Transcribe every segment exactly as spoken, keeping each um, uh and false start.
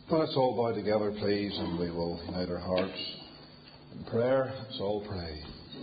Let us all bow together, please, and we will unite our hearts in prayer. Let's all pray.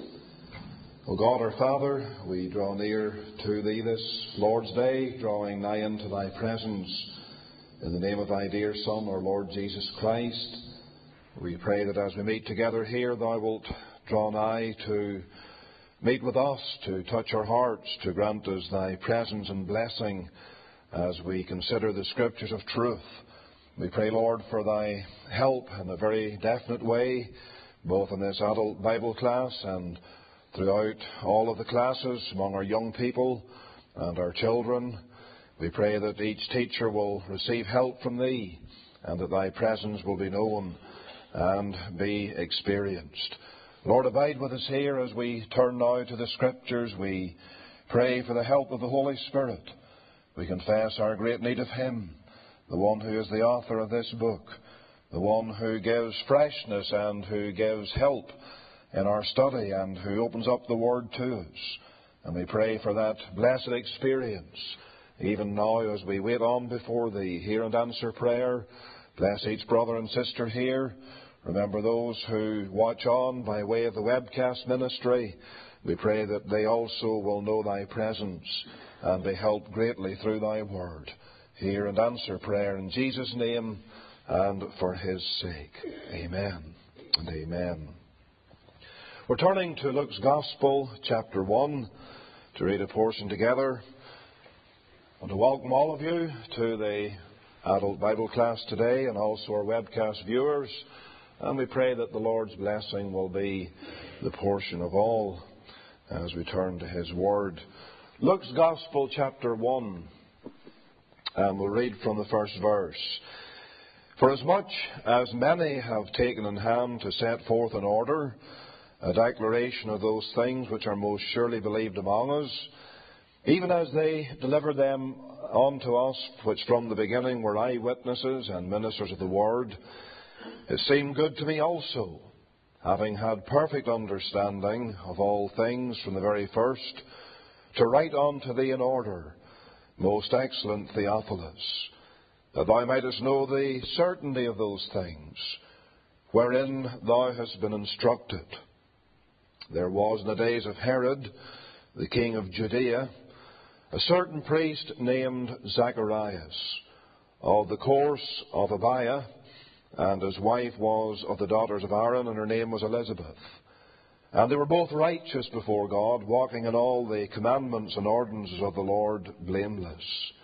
O God, our Father, we draw near to Thee this Lord's Day, drawing nigh into Thy presence. In the name of Thy dear Son, our Lord Jesus Christ, we pray that as we meet together here, Thou wilt draw nigh to meet with us, to touch our hearts, to grant us Thy presence and blessing as we consider the Scriptures of truth. We pray, Lord, for Thy help in a very definite way, both in this adult Bible class and throughout all of the classes among our young people and our children. We pray that each teacher will receive help from Thee and that Thy presence will be known and be experienced. Lord, abide with us here as we turn now to the Scriptures. We pray for the help of the Holy Spirit. We confess our great need of Him, the one who is the author of this book, the one who gives freshness and who gives help in our study and who opens up the Word to us. And we pray for that blessed experience, even now as we wait on before Thee. Hear and answer prayer. Bless each brother and sister here. Remember those who watch on by way of the webcast ministry. We pray that they also will know Thy presence and be helped greatly through Thy Word. Hear and answer prayer in Jesus' name and for His sake. Amen and amen. We're turning to Luke's Gospel, chapter one, to read a portion together. I want to welcome all of you to the adult Bible class today and also our webcast viewers. And we pray that the Lord's blessing will be the portion of all as we turn to His Word. Luke's Gospel, chapter one. And we'll read from the first verse. For as much as many have taken in hand to set forth in order a declaration of those things which are most surely believed among us, even as they delivered them unto us, which from the beginning were eyewitnesses and ministers of the word, it seemed good to me also, having had perfect understanding of all things from the very first, to write unto thee in order, most excellent Theophilus, that thou mightest know the certainty of those things, wherein thou hast been instructed. There was in the days of Herod, the king of Judea, a certain priest named Zacharias, of the course of Abiah, and his wife was of the daughters of Aaron, and her name was Elizabeth. And they were both righteous before God, walking in all the commandments and ordinances of the Lord blameless.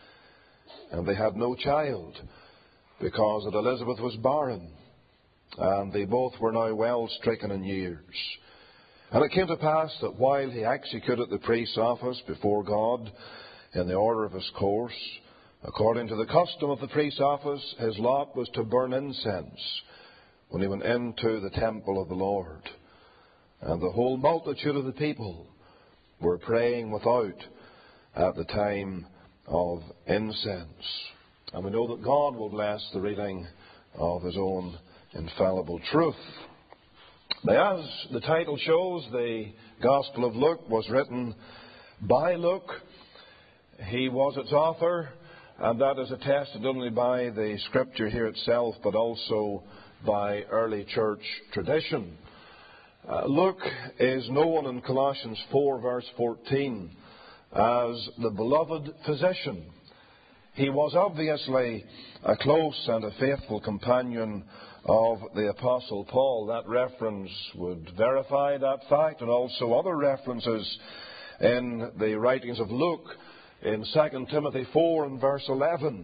And they had no child, because that Elizabeth was barren, and they both were now well stricken in years. And it came to pass that while he executed the priest's office before God in the order of his course, according to the custom of the priest's office, his lot was to burn incense when he went into the temple of the Lord. And the whole multitude of the people were praying without at the time of incense. And we know that God will bless the reading of His own infallible truth. Now, as the title shows, the Gospel of Luke was written by Luke. He was its author, and that is attested not only by the Scripture here itself, but also by early church tradition. Uh, Luke is known in Colossians four, verse fourteen, as the beloved physician. He was obviously a close and a faithful companion of the Apostle Paul. That reference would verify that fact, and also other references in the writings of Luke. In Second Timothy four and verse eleven,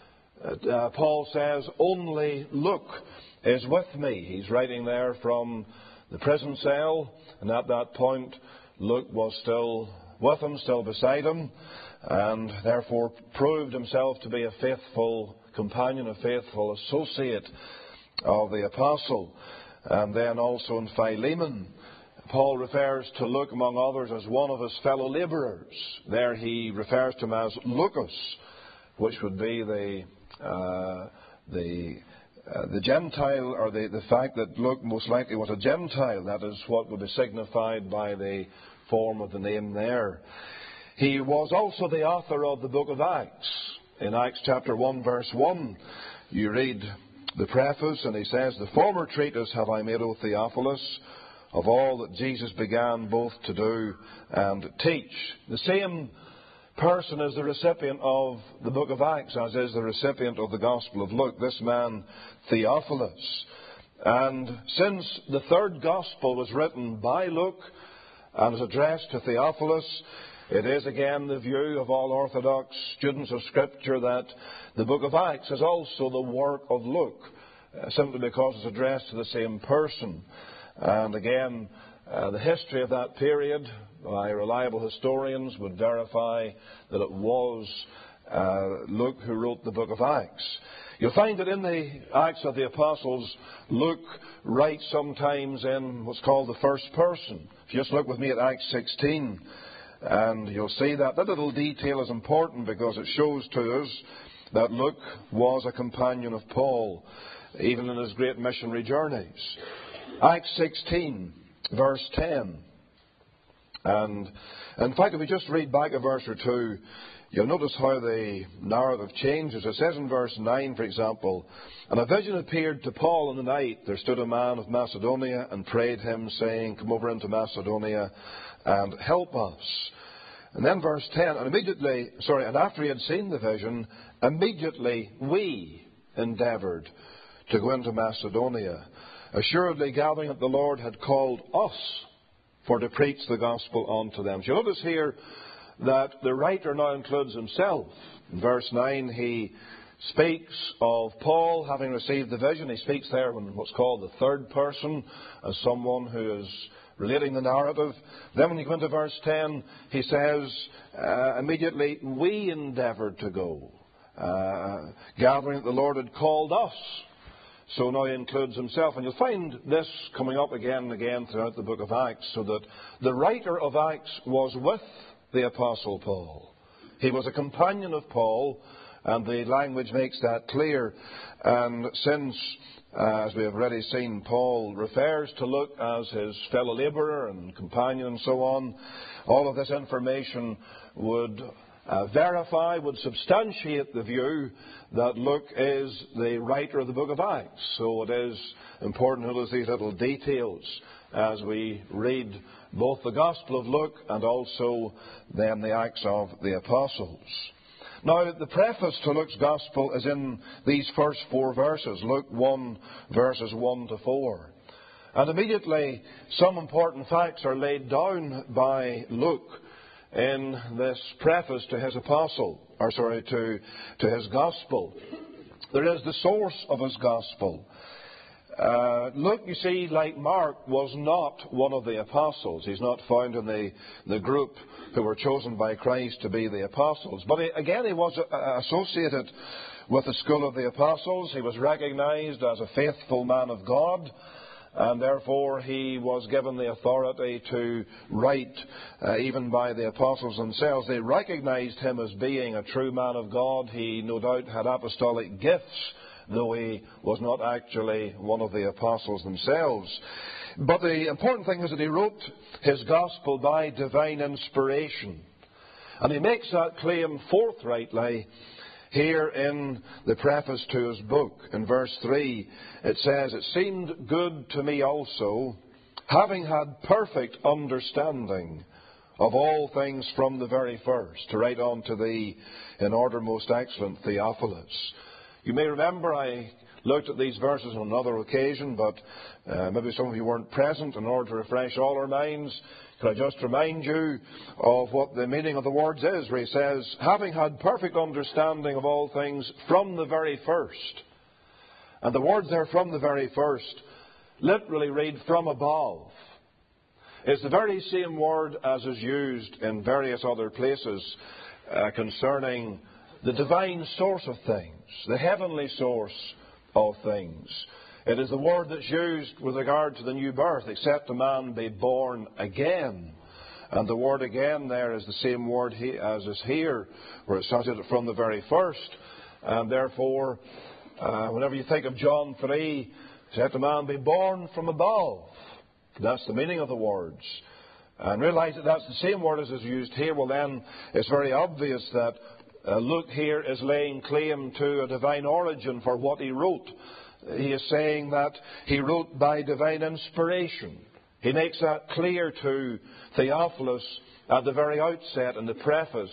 uh, Paul says, only Luke is with me. He's writing there from the prison cell, and at that point Luke was still with him, still beside him, and therefore proved himself to be a faithful companion, a faithful associate of the apostle. And then also in Philemon, Paul refers to Luke, among others, as one of his fellow labourers. There he refers to him as Lucas, which would be the uh, the Uh, the Gentile, or the, the fact that Luke most likely was a Gentile. That is what would be signified by the form of the name there. He was also the author of the book of Acts. In Acts chapter one, verse one, you read the preface, and he says, "The former treatise have I made, O Theophilus, of all that Jesus began both to do and teach." The same person is the recipient of the book of Acts, as is the recipient of the Gospel of Luke, this man Theophilus. And since the third Gospel was written by Luke and is addressed to Theophilus, it is again the view of all Orthodox students of Scripture that the book of Acts is also the work of Luke, uh, simply because it's addressed to the same person. And again, uh, the history of that period by reliable historians would verify that it was uh, Luke who wrote the book of Acts. You'll find that in the Acts of the Apostles, Luke writes sometimes in what's called the first person. If you just look with me at Acts sixteen, and you'll see that that little detail is important because it shows to us that Luke was a companion of Paul, even in his great missionary journeys. Acts sixteen, verse ten. And in fact, if we just read back a verse or two, you'll notice how the narrative changes. It says in verse nine, for example, "And a vision appeared to Paul in the night. There stood a man of Macedonia and prayed him, saying, 'Come over into Macedonia and help us.'" And then verse ten, "And immediately, sorry, and after he had seen the vision, immediately we endeavoured to go into Macedonia, assuredly gathering that the Lord had called us for to preach the gospel unto them." So you notice here that the writer now includes himself. In verse nine, he speaks of Paul having received the vision. He speaks there in what's called the third person, as someone who is relating the narrative. Then when you go into verse ten, he says, uh, immediately we endeavoured to go, uh, gathering that the Lord had called us. So now he includes himself. And you'll find this coming up again and again throughout the book of Acts, so that the writer of Acts was with the Apostle Paul. He was a companion of Paul, and the language makes that clear. And since, uh, as we have already seen, Paul refers to Luke as his fellow labourer and companion and so on, all of this information would uh, verify, would substantiate the view that Luke is the writer of the book of Acts. So it is important to notice these little details as we read both the Gospel of Luke and also then the Acts of the Apostles. Now, the preface to Luke's Gospel is in these first four verses, Luke one, verses one to four. And immediately some important facts are laid down by Luke in this preface to his apostle, or sorry, to, to his Gospel. There is the source of his Gospel. Uh, Luke, you see, like Mark, was not one of the apostles. He's not found in the, the group who were chosen by Christ to be the apostles. But he, again, he was uh, associated with the school of the apostles. He was recognized as a faithful man of God, and therefore he was given the authority to write uh, even by the apostles themselves. They recognized him as being a true man of God. He no doubt had apostolic gifts, though he was not actually one of the apostles themselves. But the important thing is that he wrote his gospel by divine inspiration. And he makes that claim forthrightly here in the preface to his book. In verse three, it says, "It seemed good to me also, having had perfect understanding of all things from the very first, to write unto thee in order most excellent Theophilus." You may remember I looked at these verses on another occasion, but uh, maybe some of you weren't present. In order to refresh all our minds, can I just remind you of what the meaning of the words is, where he says, "Having had perfect understanding of all things from the very first." And the words there, "from the very first," literally read "from above." It's the very same word as is used in various other places uh, concerning the divine source of things, the heavenly source of things. It is the word that's used with regard to the new birth, "except a man be born again." And the word "again" there is the same word he, as is here, where it says it "from the very first." And therefore, uh, whenever you think of John three, "except a man be born from above," that's the meaning of the words. And realize that that's the same word as is used here, well then it's very obvious that Uh, Luke here is laying claim to a divine origin for what he wrote. he is saying that he wrote by divine inspiration. He makes that clear to Theophilus at the very outset in the preface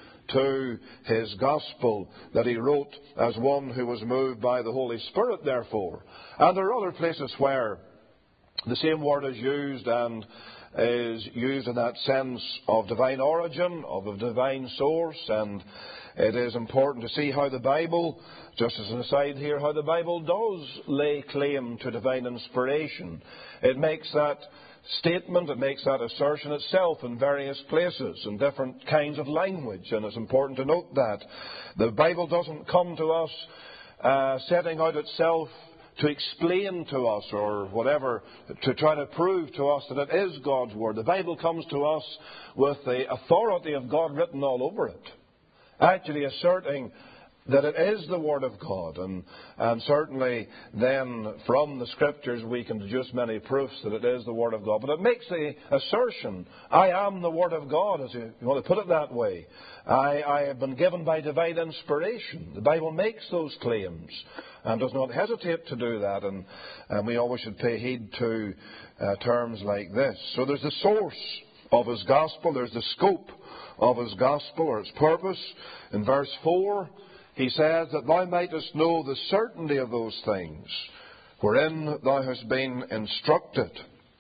to his Gospel, that he wrote as one who was moved by the Holy Spirit, therefore. And there are other places where the same word is used, and is used in that sense of divine origin, of a divine source. And it is important to see how the Bible, just as an aside here, how the Bible does lay claim to divine inspiration. It makes that statement, it makes that assertion itself in various places, in different kinds of language, and it's important to note that. The Bible doesn't come to us uh, setting out itself to explain to us or whatever, to try to prove to us that it is God's Word. The Bible comes to us with the authority of God written all over it, actually asserting that it is the Word of God. And, and certainly then from the Scriptures we can deduce many proofs that it is the Word of God. But it makes the assertion, I am the Word of God, as you, you want to put it that way. I, I have been given by divine inspiration. The Bible makes those claims and does not hesitate to do that. And, and we always should pay heed to uh, terms like this. So there's the source of His Gospel. There's the scope of His Gospel, or its purpose. In verse four, he says that thou mightest know the certainty of those things wherein thou hast been instructed.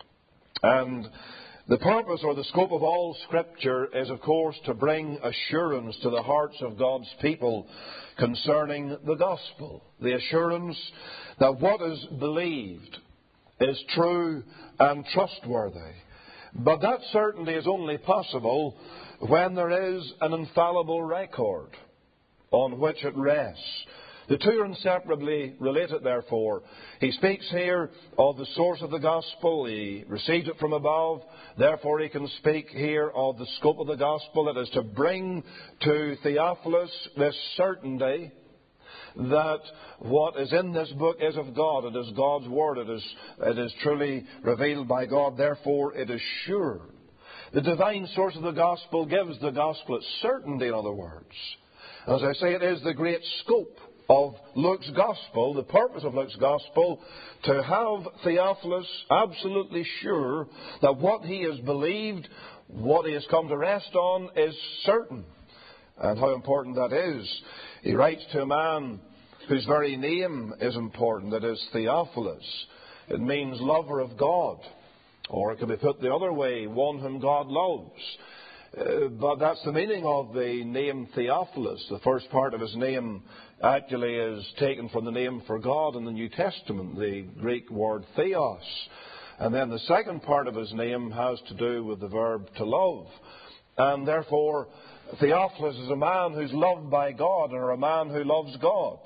And the purpose or the scope of all Scripture is, of course, to bring assurance to the hearts of God's people concerning the gospel. The assurance that what is believed is true and trustworthy. But that certainty is only possible when there is an infallible record on which it rests. The two are inseparably related, therefore. He speaks here of the source of the gospel. He received it from above. Therefore, he can speak here of the scope of the gospel. It is to bring to Theophilus this certainty that what is in this book is of God. It is God's Word. It is, it is truly revealed by God. Therefore, it is sure. The divine source of the gospel gives the gospel its certainty, in other words. As I say, it is the great scope of Luke's Gospel, the purpose of Luke's Gospel, to have Theophilus absolutely sure that what he has believed, what he has come to rest on, is certain. And how important that is. He writes to a man whose very name is important, that is Theophilus. It means lover of God. Or it can be put the other way, one whom God loves. Uh, but that's the meaning of the name Theophilus. The first part of his name actually is taken from the name for God in the New Testament, the Greek word theos. And then the second part of his name has to do with the verb to love. And therefore, Theophilus is a man who's loved by God, or a man who loves God.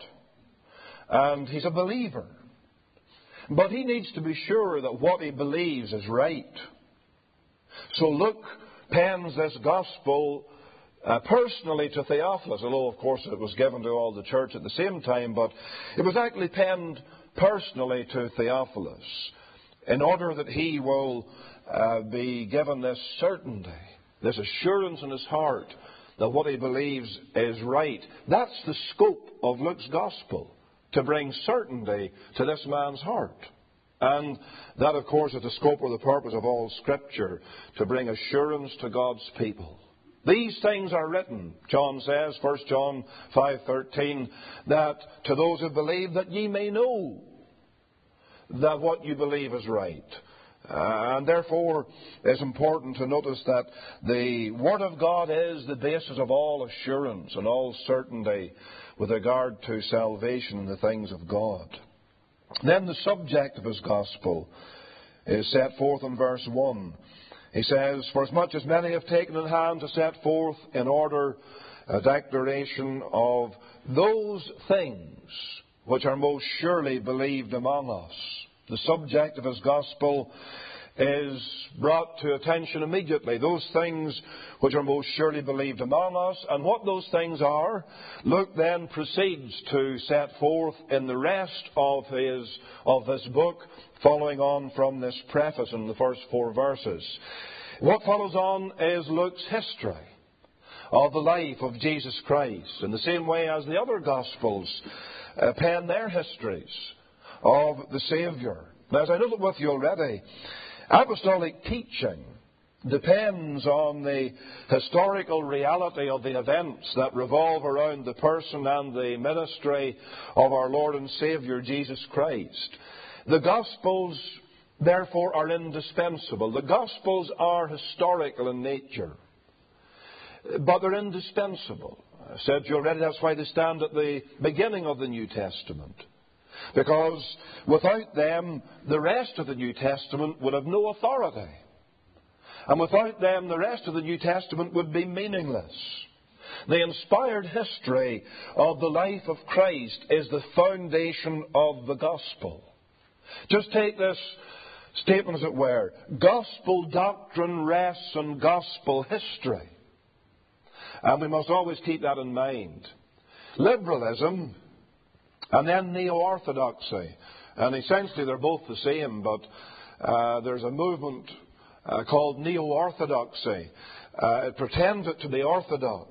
And he's a believer. But he needs to be sure that what he believes is right. So Luke pens this gospel uh, personally to Theophilus, although of course it was given to all the church at the same time, but it was actually penned personally to Theophilus in order that he will uh, be given this certainty, this assurance in his heart that what he believes is right. That's the scope of Luke's gospel, to bring certainty to this man's heart. And that, of course, is the scope or the purpose of all Scripture, to bring assurance to God's people. These things are written, John says, First John five thirteen, that to those who believe, that ye may know that what you believe is right. Uh, and therefore, it's important to notice that the Word of God is the basis of all assurance and all certainty with regard to salvation and the things of God. Then the subject of his gospel is set forth in verse one. He says, for as much as many have taken in hand to set forth in order a declaration of those things which are most surely believed among us. The subject of his gospel is brought to attention immediately. Those things which are most surely believed among us. And what those things are, Luke then proceeds to set forth in the rest of his of this book, following on from this preface in the first four verses. What follows on is Luke's history of the life of Jesus Christ, in the same way as the other Gospels uh, pen their histories of the Saviour. Now, as I noted with you already, apostolic teaching depends on the historical reality of the events that revolve around the person and the ministry of our Lord and Saviour Jesus Christ. The Gospels, therefore, are indispensable. The Gospels are historical in nature, but they're indispensable. I said to you already, that's why they stand at the beginning of the New Testament. Because without them, the rest of the New Testament would have no authority. And without them, the rest of the New Testament would be meaningless. The inspired history of the life of Christ is the foundation of the gospel. Just take this statement, as it were. Gospel doctrine rests on gospel history. And we must always keep that in mind. Liberalism and then neo-orthodoxy. And essentially they're both the same, but uh, there's a movement Uh, called neo-orthodoxy. Uh, it pretends it to be orthodox,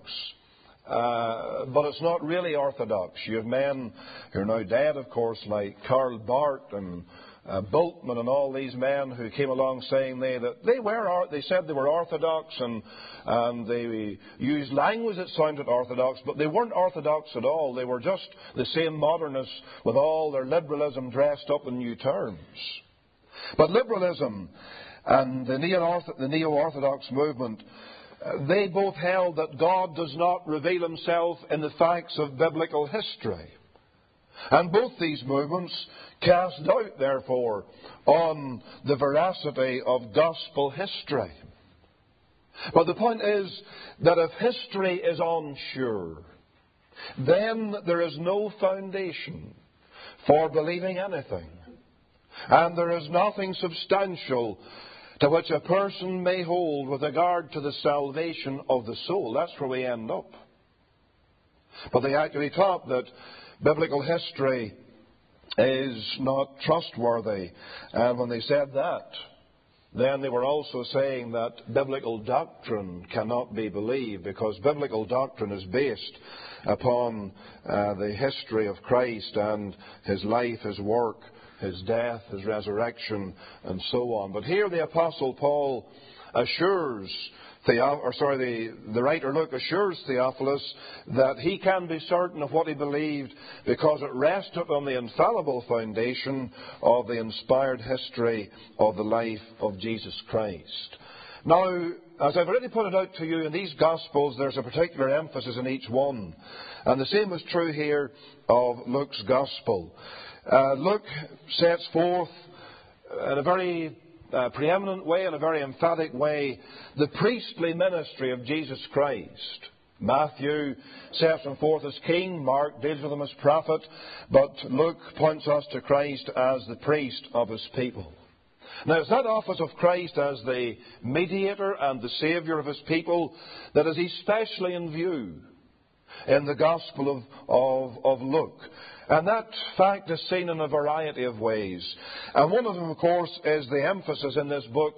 uh, but it's not really orthodox. You have men who are now dead, of course, like Karl Barth and uh, Bultmann and all these men who came along saying they that they were they said they were orthodox and and they used language that sounded orthodox, but they weren't orthodox at all. They were just the same modernists with all their liberalism dressed up in new terms. But liberalism and the neo-orthodox movement, uh, they both held that God does not reveal himself in the facts of biblical history. And both these movements cast doubt, therefore, on the veracity of gospel history. But the point is that if history is unsure, then there is no foundation for believing anything. And there is nothing substantial to which a person may hold with regard to the salvation of the soul. That's where we end up. But they actually taught that biblical history is not trustworthy. And when they said that, then they were also saying that biblical doctrine cannot be believed, because biblical doctrine is based upon uh, the history of Christ and his life, his work, his death, his resurrection, and so on. But here the Apostle Paul assures, Theo- or sorry, the, the writer Luke assures Theophilus that he can be certain of what he believed because it rested on the infallible foundation of the inspired history of the life of Jesus Christ. Now, as I've already pointed out to you, in these Gospels there's a particular emphasis in each one. And the same is true here of Luke's Gospel. Uh, Luke sets forth in a very uh, preeminent way, in a very emphatic way, the priestly ministry of Jesus Christ. Matthew sets him forth as king, Mark deals with him as prophet, but Luke points us to Christ as the priest of his people. Now, it's that office of Christ as the mediator and the saviour of his people that is especially in view in the Gospel of, of, of Luke. And that fact is seen in a variety of ways. And one of them, of course, is the emphasis in this book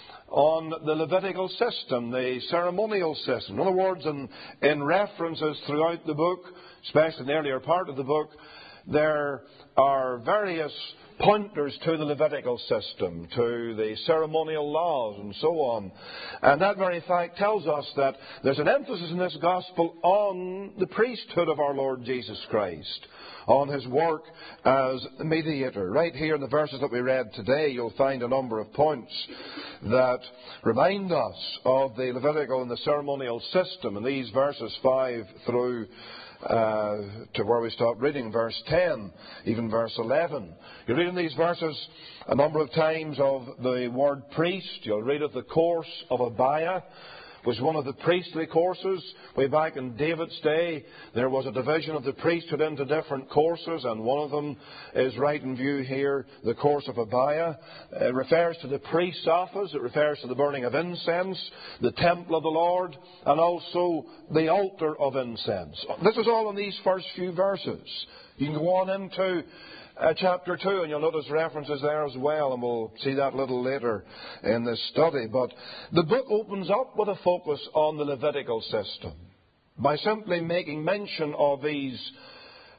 on the Levitical system, the ceremonial system. In other words, in, in references throughout the book, especially in the earlier part of the book, there are various pointers to the Levitical system, to the ceremonial laws and so on. And that very fact tells us that there's an emphasis in this gospel on the priesthood of our Lord Jesus Christ, on his work as mediator. Right here in the verses that we read today, you'll find a number of points that remind us of the Levitical and the ceremonial system. In these verses five through uh, to where we stop reading, verse ten, even verse eleven. You read in these verses a number of times of the word priest. You'll read of the course of Abiah, was one of the priestly courses. Way back in David's day, there was a division of the priesthood into different courses, and one of them is right in view here, the course of Abiah. It refers to the priest's office, it refers to the burning of incense, the temple of the Lord, and also the altar of incense. This is all in these first few verses. You can go on into Uh, chapter two, and you'll notice references there as well, and we'll see that a little later in this study. But the book opens up with a focus on the Levitical system by simply making mention of these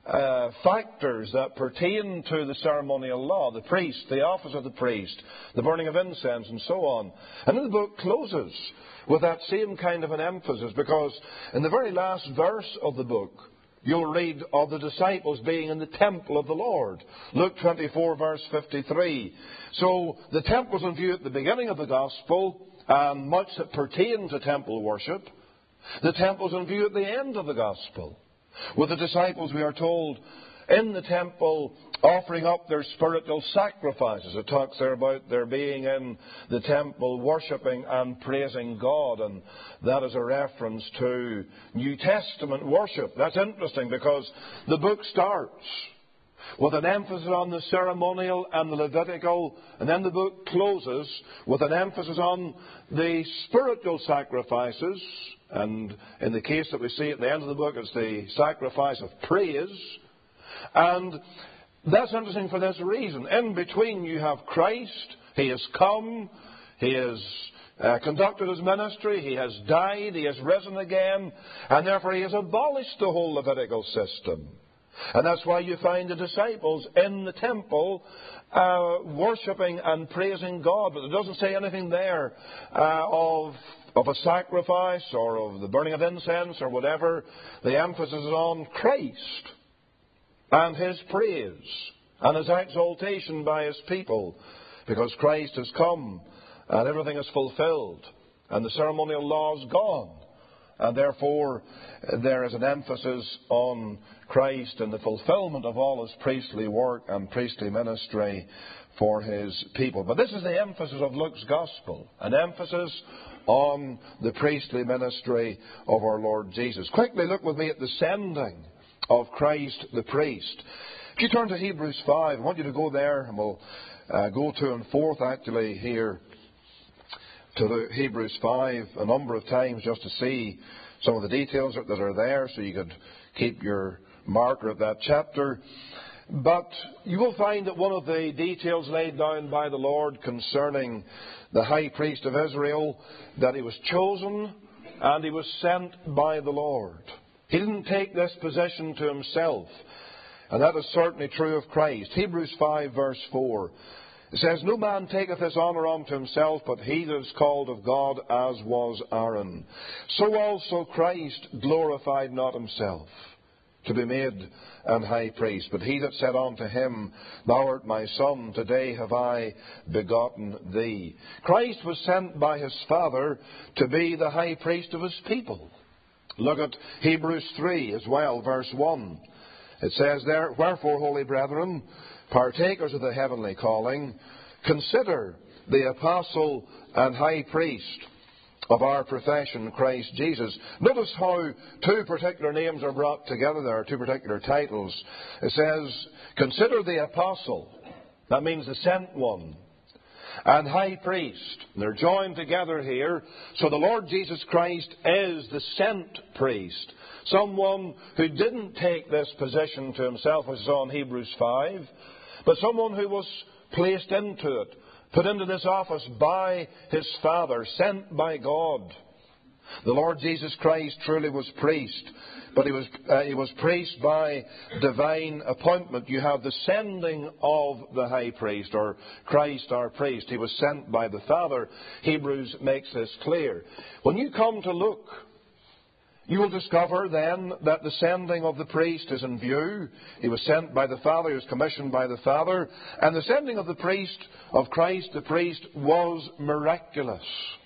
uh, factors that pertain to the ceremonial law, the priest, the office of the priest, the burning of incense, and so on. And then the book closes with that same kind of an emphasis, because in the very last verse of the book, you'll read of the disciples being in the temple of the Lord. Luke twenty-four, verse fifty-three. So the temple's in view at the beginning of the Gospel, and much that pertained to temple worship. The temple's in view at the end of the Gospel, with the disciples, we are told, in the temple offering up their spiritual sacrifices. It talks there about their being in the temple worshipping and praising God, and that is a reference to New Testament worship. That's interesting, because the book starts with an emphasis on the ceremonial and the Levitical, and then the book closes with an emphasis on the spiritual sacrifices. And in the case that we see at the end of the book, it's the sacrifice of praise. And that's interesting for this reason. In between you have Christ. He has come. He has uh, conducted his ministry. He has died. He has risen again. And therefore he has abolished the whole Levitical system. And that's why you find the disciples in the temple uh, worshipping and praising God. But it doesn't say anything there uh, of, of a sacrifice or of the burning of incense or whatever. The emphasis is on Christ and his praise and his exaltation by his people, because Christ has come and everything is fulfilled and the ceremonial law is gone. And therefore there is an emphasis on Christ and the fulfillment of all his priestly work and priestly ministry for his people. But this is the emphasis of Luke's Gospel, an emphasis on the priestly ministry of our Lord Jesus. Quickly look with me at the sending of Christ the priest. If you turn to Hebrews five, I want you to go there, and we'll uh, go to and forth actually here to the Hebrews five a number of times just to see some of the details that are there, so you could keep your marker at that chapter. But you will find that one of the details laid down by the Lord concerning the high priest of Israel, that he was chosen and he was sent by the Lord. He didn't take this position to himself. And that is certainly true of Christ. Hebrews five verse four. It says, "No man taketh this honour unto himself, but he that is called of God, as was Aaron. So also Christ glorified not himself, to be made an high priest. But he that said unto him, Thou art my son, today have I begotten thee." Christ was sent by his Father to be the high priest of his people. Look at Hebrews three as well, verse one. It says there, "Wherefore, holy brethren, partakers of the heavenly calling, consider the apostle and high priest of our profession, Christ Jesus." Notice how two particular names are brought together there, two particular titles. It says, "Consider the apostle." That means the sent one. And high priest. They're joined together here. So the Lord Jesus Christ is the sent priest. Someone who didn't take this position to himself, as is on Hebrews five, but someone who was placed into it, put into this office by his Father, sent by God. The Lord Jesus Christ truly was priest, but he was uh, he was priest by divine appointment. You have the sending of the high priest, or Christ our priest. He was sent by the Father. Hebrews makes this clear. When you come to look, you will discover then that the sending of the priest is in view. He was sent by the Father, he was commissioned by the Father, and the sending of the priest, of Christ the priest, was miraculous.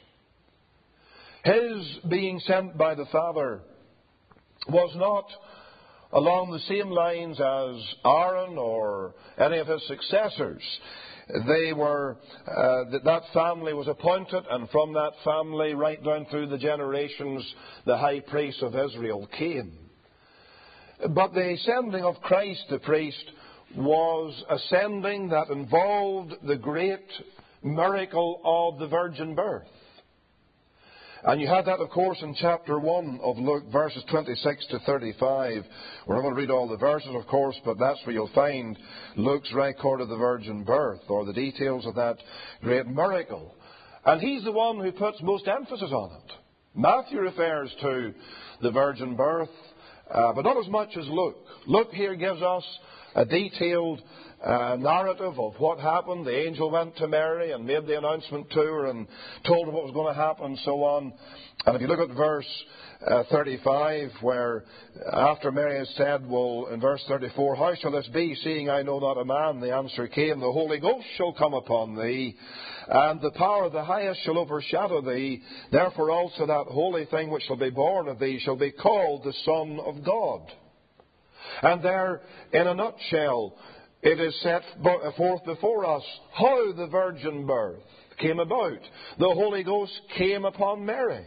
His being sent by the Father was not along the same lines as Aaron or any of his successors. They were, uh, that, that family was appointed, and from that family, right down through the generations, the high priest of Israel came. But the sending of Christ the priest was a sending that involved the great miracle of the virgin birth. And you had that, of course, in chapter one of Luke, verses twenty-six to thirty-five. We're not going to read all the verses, of course, but that's where you'll find Luke's record of the virgin birth, or the details of that great miracle. And he's the one who puts most emphasis on it. Matthew refers to the virgin birth uh, but not as much as Luke. Luke here gives us a detailed uh, narrative of what happened. The angel went to Mary and made the announcement to her and told her what was going to happen and so on. And if you look at verse uh, thirty-five, where after Mary has said, well, in verse thirty-four, how shall this be, seeing I know not a man? The answer came, the Holy Ghost shall come upon thee, and the power of the highest shall overshadow thee. Therefore also that holy thing which shall be born of thee shall be called the Son of God. And there, in a nutshell, it is set forth before us how the virgin birth came about. The Holy Ghost came upon Mary.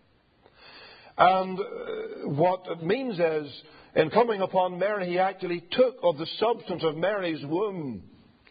And what it means is, in coming upon Mary, he actually took of the substance of Mary's womb,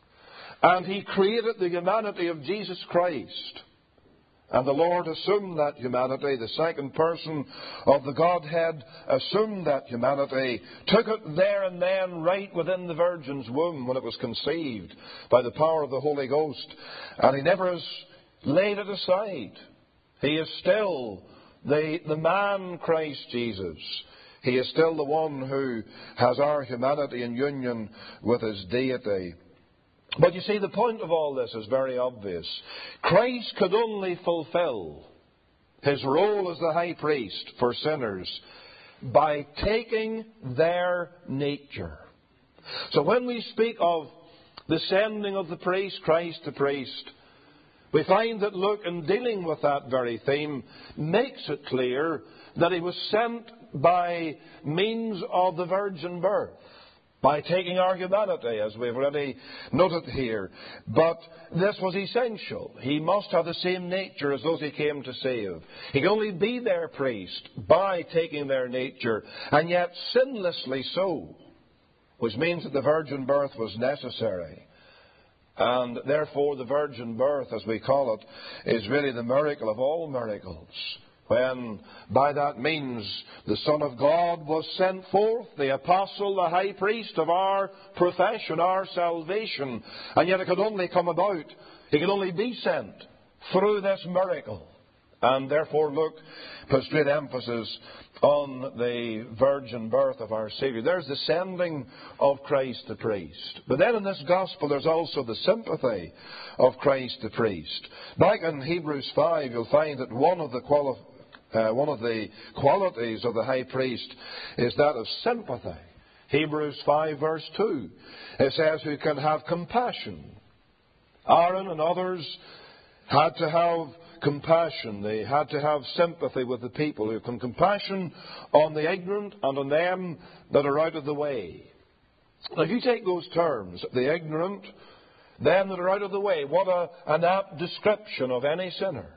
and he created the humanity of Jesus Christ. And the Lord assumed that humanity. The second person of the Godhead assumed that humanity, took it there and then right within the Virgin's womb when it was conceived by the power of the Holy Ghost. And he never has laid it aside. He is still the, the man Christ Jesus. He is still the one who has our humanity in union with his deity. But you see, the point of all this is very obvious. Christ could only fulfill his role as the high priest for sinners by taking their nature. So when we speak of the sending of the priest, Christ the priest, we find that Luke, in dealing with that very theme, makes it clear that he was sent by means of the virgin birth, by taking our humanity, as we've already noted here. But this was essential. He must have the same nature as those he came to save. He could only be their priest by taking their nature, and yet sinlessly so, which means that the virgin birth was necessary. And therefore the virgin birth, as we call it, is really the miracle of all miracles, when by that means the Son of God was sent forth, the apostle, the high priest of our profession, our salvation. And yet it could only come about, he could only be sent through this miracle. And therefore Luke puts great emphasis on the virgin birth of our Saviour. There's the sending of Christ the priest. But then in this gospel there's also the sympathy of Christ the priest. Back in Hebrews five you'll find that one of the qualifications Uh, one of the qualities of the high priest is that of sympathy. Hebrews five verse two. It says, who can have compassion. Aaron and others had to have compassion. They had to have sympathy with the people, who can compassion on the ignorant and on them that are out of the way. Now, if you take those terms, the ignorant, them that are out of the way, what a, an apt description of any sinner.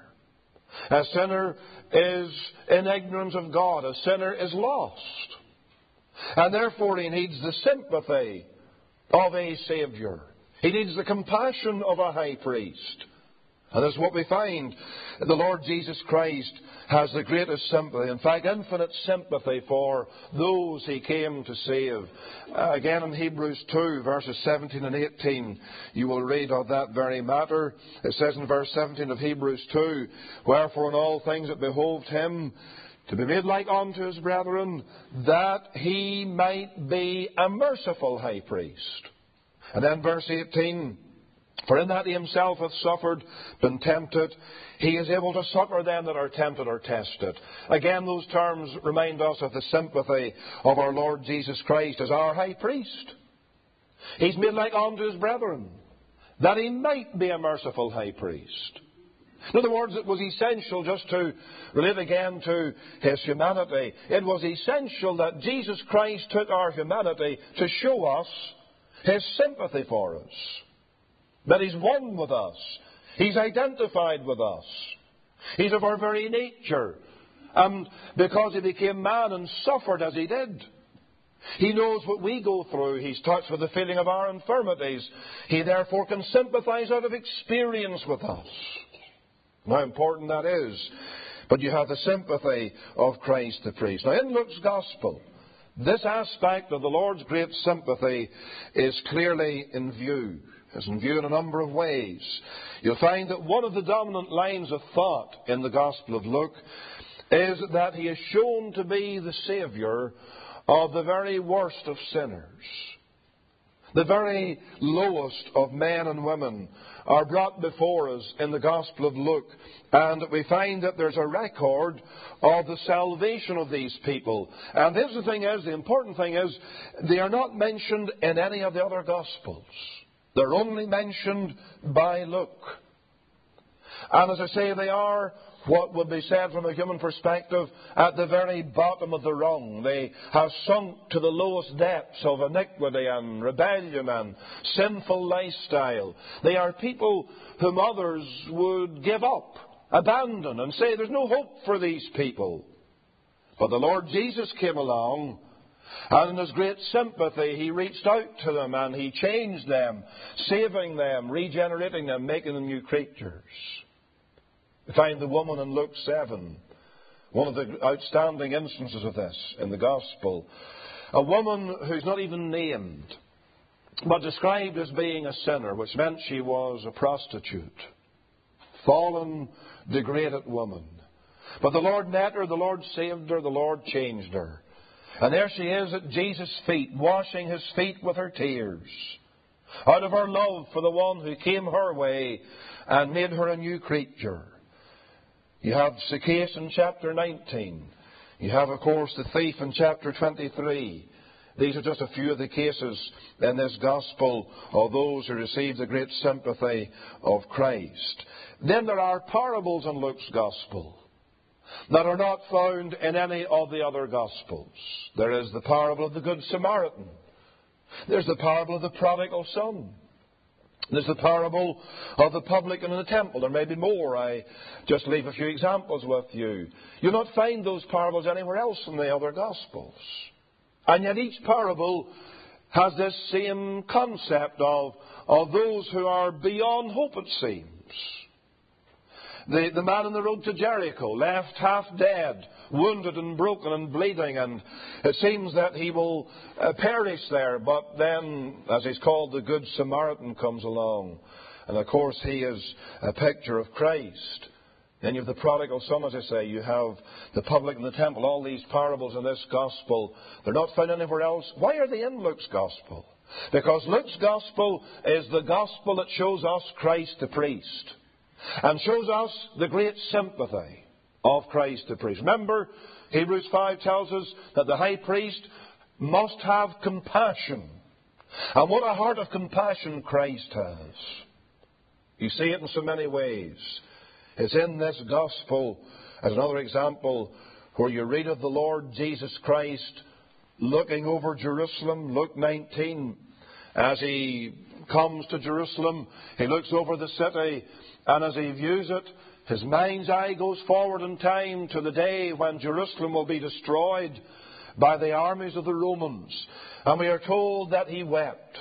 A sinner is in ignorance of God. A sinner is lost. And therefore he needs the sympathy of a Saviour. He needs the compassion of a high priest. And that's what we find. The Lord Jesus Christ has the greatest sympathy, in fact, infinite sympathy for those he came to save. Uh, again in Hebrews two, verses seventeen and eighteen, you will read of that very matter. It says in verse seventeen of Hebrews two, wherefore in all things it behoved him to be made like unto his brethren, that he might be a merciful high priest. And then verse eighteen, for in that he himself hath suffered, been tempted, he is able to succour them that are tempted or tested. Again, those terms remind us of the sympathy of our Lord Jesus Christ as our high priest. He's made like unto his brethren, that he might be a merciful high priest. In other words, it was essential, just to relate again to his humanity, it was essential that Jesus Christ took our humanity to show us his sympathy for us. That he's one with us. He's identified with us. He's of our very nature. And because he became man and suffered as he did, he knows what we go through. He's touched with the feeling of our infirmities. He therefore can sympathize out of experience with us. How important that is. But you have the sympathy of Christ the priest. Now in Luke's Gospel, this aspect of the Lord's great sympathy is clearly in view. It's in view in a number of ways. You'll find that one of the dominant lines of thought in the Gospel of Luke is that he is shown to be the Saviour of the very worst of sinners, the very lowest of men and women, are brought before us in the Gospel of Luke. And we find that there's a record of the salvation of these people. And here's the thing is, the important thing is, they are not mentioned in any of the other Gospels. They're only mentioned by Luke. And as I say, they are what would be said from a human perspective at the very bottom of the rung. They have sunk to the lowest depths of iniquity and rebellion and sinful lifestyle. They are people whom others would give up, abandon, and say there's no hope for these people. But the Lord Jesus came along, and in His great sympathy He reached out to them and He changed them, saving them, regenerating them, making them new creatures. We find the woman in Luke seven, one of the outstanding instances of this in the Gospel. A woman who's not even named, but described as being a sinner, which meant she was a prostitute. Fallen, degraded woman. But the Lord met her, the Lord saved her, the Lord changed her. And there she is at Jesus' feet, washing His feet with her tears, out of her love for the one who came her way and made her a new creature. You have Zacchaeus in chapter nineteen. You have, of course, the thief in chapter twenty-three. These are just a few of the cases in this Gospel of those who received the great sympathy of Christ. Then there are parables in Luke's Gospel that are not found in any of the other Gospels. There is the parable of the Good Samaritan. There's the parable of the prodigal son. There's the parable of the publican in the temple. There may be more. I just leave a few examples with you. You'll not find those parables anywhere else in the other Gospels. And yet each parable has this same concept of, of those who are beyond hope, it seems. The, the man on the road to Jericho, left half dead, wounded and broken and bleeding, and it seems that he will uh, perish there. But then, as he's called, the Good Samaritan comes along. And of course he is a picture of Christ. Then you have the prodigal son, as I say. You have the publican in the temple. All these parables in this Gospel, they're not found anywhere else. Why are they in Luke's Gospel? Because Luke's Gospel is the Gospel that shows us Christ the priest, and shows us the great sympathy of Christ the priest. Remember, Hebrews five tells us that the high priest must have compassion. And what a heart of compassion Christ has. You see it in so many ways. It's in this Gospel, as another example, where you read of the Lord Jesus Christ looking over Jerusalem. Luke nineteen, as He comes to Jerusalem, He looks over the city, and as He views it, His mind's eye goes forward in time to the day when Jerusalem will be destroyed by the armies of the Romans. And we are told that He wept.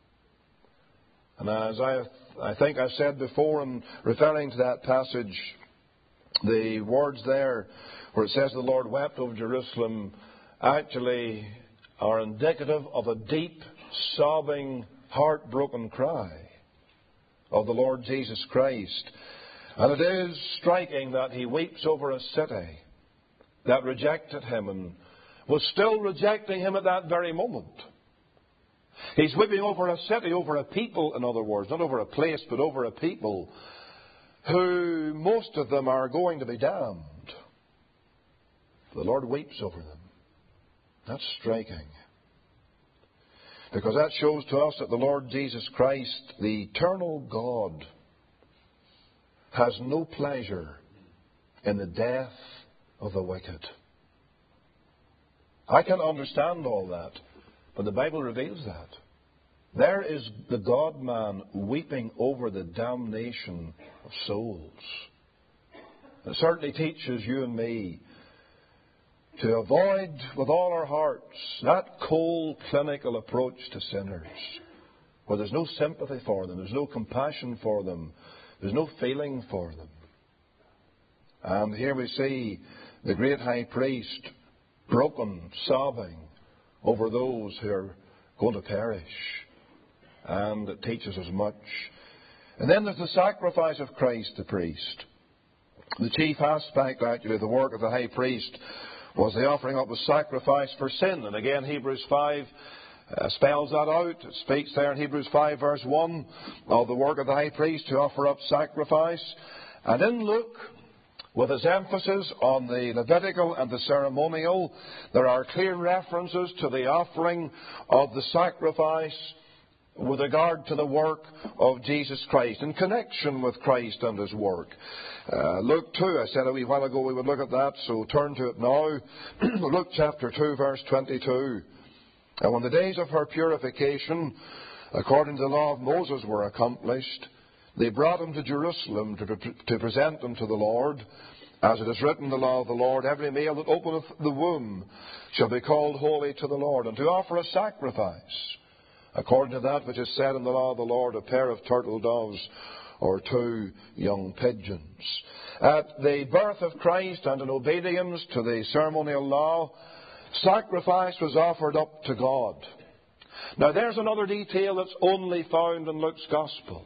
And as I, I think I said before in referring to that passage, the words there where it says the Lord wept over Jerusalem actually are indicative of a deep, sobbing, heartbroken cry of the Lord Jesus Christ. And it is striking that He weeps over a city that rejected Him and was still rejecting Him at that very moment. He's weeping over a city, over a people, in other words, not over a place, but over a people who most of them are going to be damned. The Lord weeps over them. That's striking. Because that shows to us that the Lord Jesus Christ, the eternal God, has no pleasure in the death of the wicked. I can't understand all that, but the Bible reveals that. There is the God-man weeping over the damnation of souls. It certainly teaches you and me to avoid with all our hearts that cold, clinical approach to sinners, where there's no sympathy for them, there's no compassion for them, there's no feeling for them. And here we see the great high priest broken, sobbing over those who are going to perish. And it teaches us much. And then there's the sacrifice of Christ the priest. The chief aspect, actually, of the work of the high priest was the offering up of sacrifice for sin. And again, Hebrews five uh, spells that out. It speaks there in Hebrews five verse one of the work of the high priest to offer up sacrifice. And in Luke, with its emphasis on the Levitical and the ceremonial, there are clear references to the offering of the sacrifice with regard to the work of Jesus Christ, in connection with Christ and His work. Uh, Luke two, I said a wee while ago we would look at that, so turn to it now. Luke chapter two, verse twenty-two. And when the days of her purification, according to the law of Moses, were accomplished, they brought him to Jerusalem to, to present him to the Lord. As it is written in the law of the Lord, every male that openeth the womb shall be called holy to the Lord, and to offer a sacrifice, according to that which is said in the law of the Lord, a pair of turtle doves or two young pigeons. At the birth of Christ and in obedience to the ceremonial law, sacrifice was offered up to God. Now there's another detail that's only found in Luke's Gospel.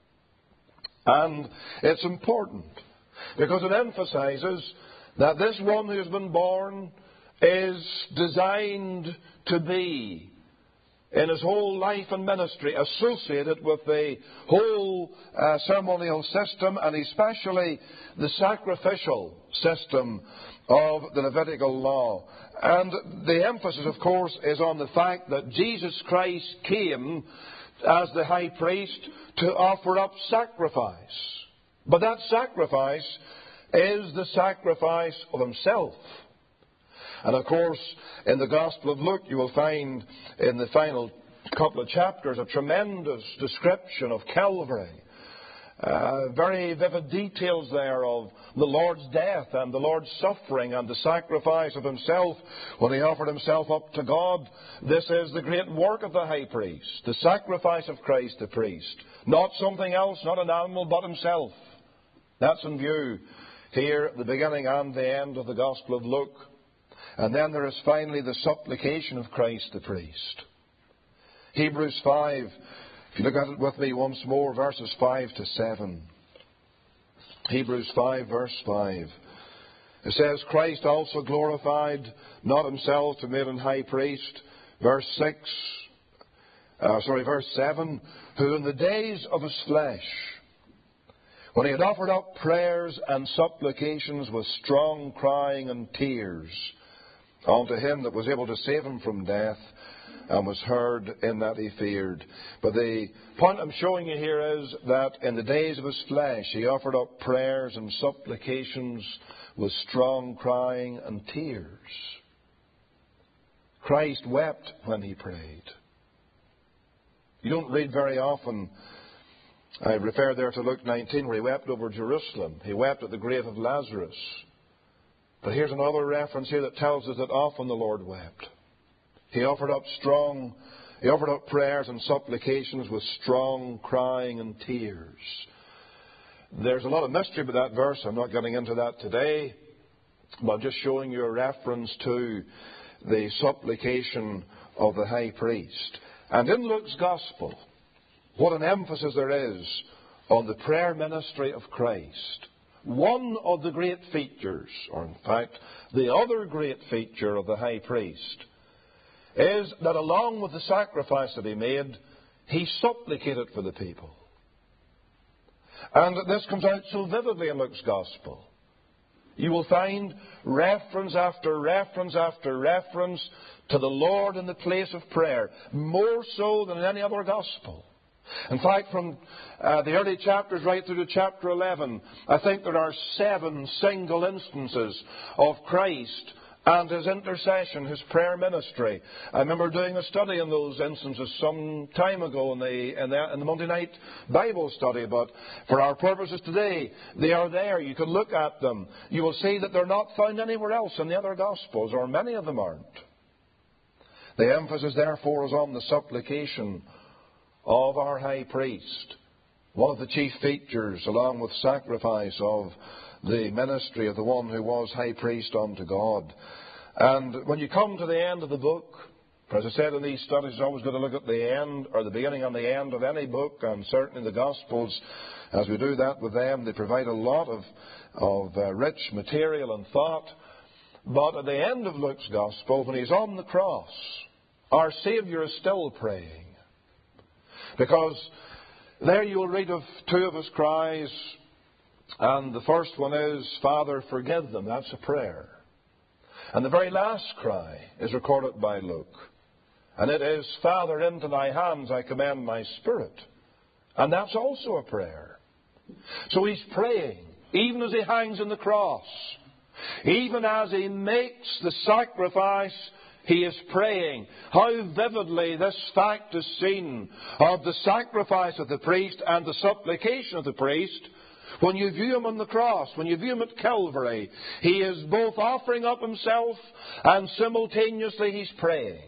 And it's important because it emphasizes that this one who has been born is designed to be, in his whole life and ministry, associated with the whole uh, ceremonial system, and especially the sacrificial system of the Levitical law. And the emphasis, of course, is on the fact that Jesus Christ came as the high priest to offer up sacrifice. But that sacrifice is the sacrifice of Himself. And of course, in the Gospel of Luke, you will find in the final couple of chapters a tremendous description of Calvary. Uh, very vivid details there of the Lord's death and the Lord's suffering and the sacrifice of Himself when He offered Himself up to God. This is the great work of the high priest, the sacrifice of Christ the priest. Not something else, not an animal, but Himself. That's in view here at the beginning and the end of the Gospel of Luke. And then there is finally the supplication of Christ the priest. Hebrews five, if you look at it with me once more, verses five to seven. Hebrews five, verse five. It says, Christ also glorified not Himself to be made an high priest. Verse six, uh, sorry, verse seven, who in the days of His flesh, when He had offered up prayers and supplications with strong crying and tears unto Him that was able to save Him from death, and was heard in that He feared. But the point I'm showing you here is that in the days of His flesh, He offered up prayers and supplications with strong crying and tears. Christ wept when He prayed. You don't read very often, I refer there to Luke nineteen, where He wept over Jerusalem. He wept at the grave of Lazarus. But here's another reference here that tells us that often the Lord wept. He offered up strong, He offered up prayers and supplications with strong crying and tears. There's a lot of mystery about that verse. I'm not getting into that today. But I'm just showing you a reference to the supplication of the high priest. And in Luke's Gospel, what an emphasis there is on the prayer ministry of Christ. One of the great features, or in fact, the other great feature of the high priest, is that along with the sacrifice that He made, He supplicated for the people. And this comes out so vividly in Luke's Gospel. You will find reference after reference after reference to the Lord in the place of prayer, more so than in any other Gospel. In fact, from uh, the early chapters right through to chapter eleven, I think there are seven single instances of Christ and His intercession, His prayer ministry. I remember doing a study in those instances some time ago in the, in the, in the Monday night Bible study, but for our purposes today, they are there. You can look at them. You will see that they're not found anywhere else in the other Gospels, or many of them aren't. The emphasis, therefore, is on the supplication of our high priest. One of the chief features, along with sacrifice, of the ministry of the one who was high priest unto God. And when you come to the end of the book, as I said in these studies, it's always good to look at the end, or the beginning and the end of any book, and certainly the Gospels, as we do that with them, they provide a lot of, of uh, rich material and thought. But at the end of Luke's Gospel, when he's on the cross, our Saviour is still praying. Because there you will read of two of his cries, and the first one is, Father, forgive them. That's a prayer. And the very last cry is recorded by Luke. And it is, Father, into thy hands I commend my spirit. And that's also a prayer. So he's praying, even as he hangs on the cross. Even as he makes the sacrifice, he is praying. How vividly this fact is seen of the sacrifice of the priest and the supplication of the priest. When you view him on the cross, when you view him at Calvary, he is both offering up himself and simultaneously he's praying.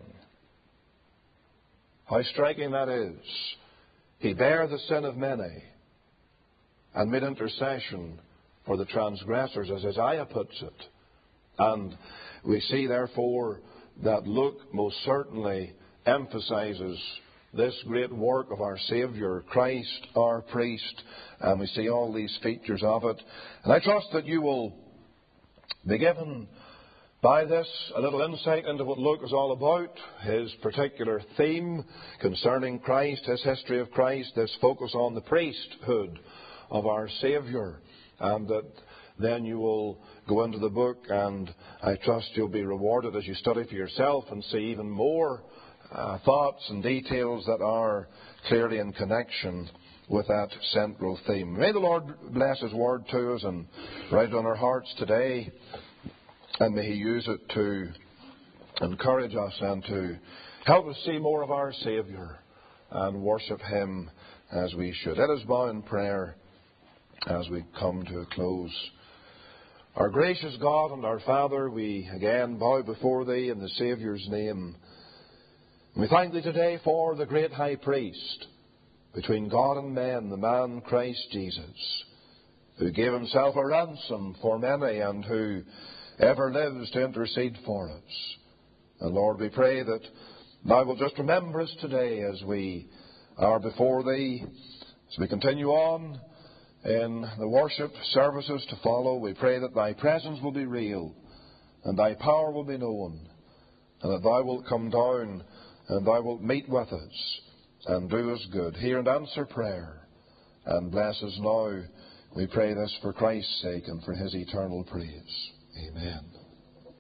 How striking that is. He bare the sin of many and made intercession for the transgressors, as Isaiah puts it. And we see, therefore, that Luke most certainly emphasizes this great work of our Saviour, Christ our priest, and we see all these features of it. And I trust that you will be given by this a little insight into what Luke is all about, his particular theme concerning Christ, his history of Christ, this focus on the priesthood of our Saviour, and that then you will go into the book, and I trust you'll be rewarded as you study for yourself and see even more uh, thoughts and details that are clearly in connection with that central theme. May the Lord bless His word to us and write it on our hearts today, and may He use it to encourage us and to help us see more of our Saviour and worship Him as we should. Let us bow in prayer as we come to a close. Our gracious God and our Father, we again bow before Thee in the Saviour's name. We thank Thee today for the great High Priest between God and men, the man Christ Jesus, who gave Himself a ransom for many and who ever lives to intercede for us. And Lord, we pray that Thou wilt just remember us today as we are before Thee, as we continue on in the worship services to follow. We pray that Thy presence will be real and Thy power will be known, and that Thou wilt come down and Thou wilt meet with us and do us good. Hear and answer prayer, and bless us now. We pray this for Christ's sake and for His eternal praise. Amen.